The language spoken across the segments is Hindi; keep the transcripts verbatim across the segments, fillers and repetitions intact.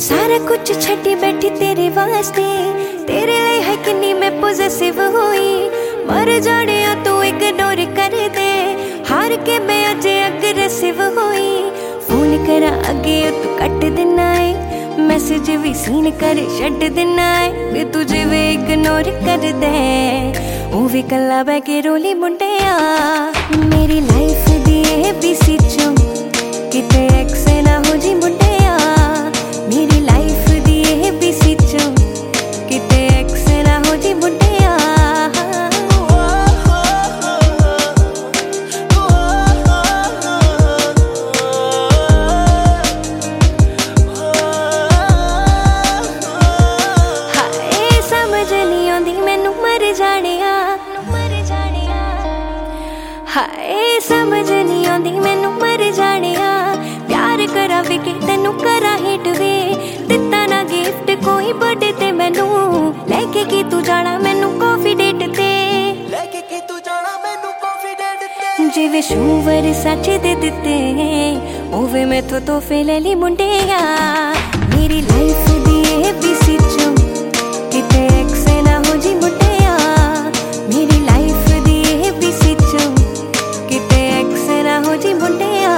सारा कुछ छड्डी बैठी तेरे वास्ते, तेरे लिए है किन्नी मैं पॉजिटिव हुई। मर जाने तू इग्नोर कर दे, हार के मैं अजे अग्रेसिव हुई। फोन करा अगे तू कट देना है, मैसेज भी सीन कर छड्ड देना है। वे तुझे वे इग्नोर कर दे, वो भी कला बह के रोली मुंडिया। मेरी लाइफ दी एबीसी चो किते एक्स ना हो जी मुंडिया। मेरी लाइफ दी एबीसी चो किते एक्स ना हो जी मुंडिया। हाय समझ नहीं आंदी मैनू मर जानिया, हाय समझ नहीं आंदी मैनू मर जानिया। प्यार करा वे कि तेनू करा हिट वे, दिता ना गिफ्ट कोई बर्थडे ते मैनू, लेके की तू जाना मैनू कॉफी डेट ते, लेके की तू जाना मैनू कॉफी डेट ते। जिवे शूवर सच दे दिते ओवे मैं तो तोहफे ले ली मुंडिया। मेरी लाइफ दी एबीसी चो किते एक्स ना हो जी मुंडिया। मेरी लाइफ दी एबीसी चो किते एक्स ना हो जी मुंडिया।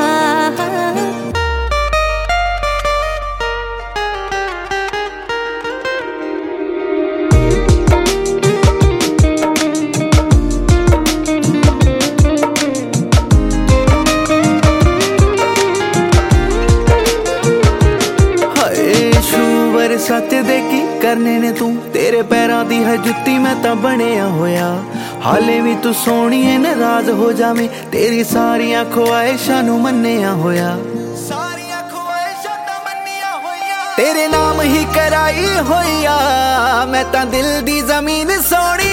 सच दे की करने ने तू, तेरे पैरों दी है जुत्ती मैं तां बनिया होया। हाले भी तू सोहनी है नाराज हो जावे, तेरी सारियां ख्वाहिशां नू मन्निया होया। सारियां ख्वाहिशां तां मन्निया होया, तेरे नाम ही कराई होया मैं तां दिल दी जमीन सोहनी